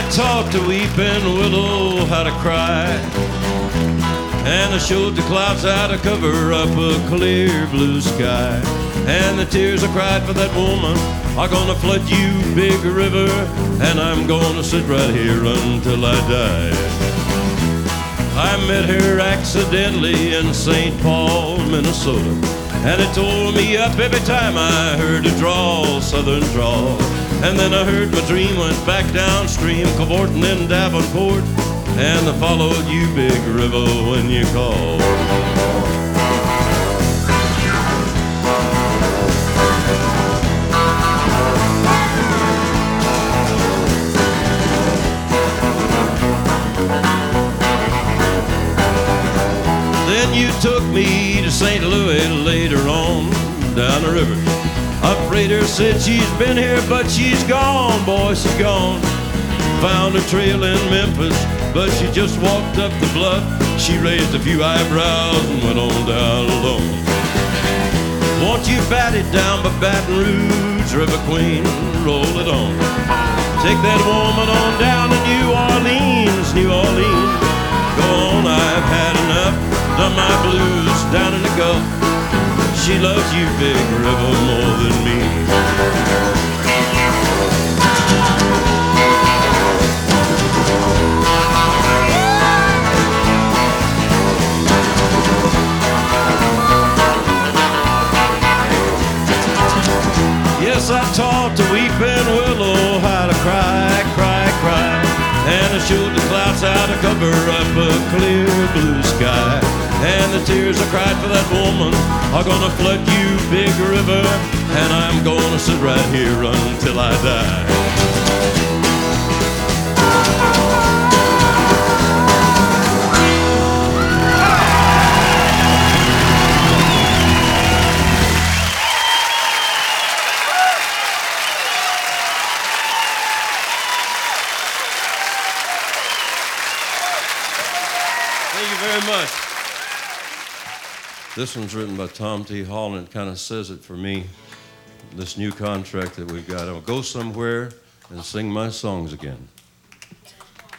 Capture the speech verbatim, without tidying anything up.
taught the weeping willow how to cry, and I showed the clouds how to cover up a clear blue sky. And the tears I cried for that woman are gonna flood you, big river, and I'm gonna sit right here until I die. I met her accidentally in Saint Paul, Minnesota, and it tore me up every time I heard a drawl, southern drawl. And then I heard my dream went back downstream, cavorting in Davenport, and I followed you, big river, when you called. Then you took me to Saint Louis later on, down the river. A freighter said she's been here, but she's gone, boy, she's gone. Found her trail in Memphis, but she just walked up the bluff. She raised a few eyebrows and went on down alone. Won't you bat it down by Baton Rouge, River Queen, roll it on. Take that woman on down to New Orleans, New Orleans. Go on, I've had enough, done my blues down in the Gulf. She loves you, big river, more than me. Yes, I taught the weeping willow how to cry, cry, cry, and I showed the clouds how to cover up a clear blue sky. And the tears I cried for that woman are gonna flood you, big river, and I'm gonna sit right here until I die. Thank you very much. This one's written by Tom T. Hall, and it kind of says it for me, this new contract that we've got. I'll go somewhere and sing my songs again.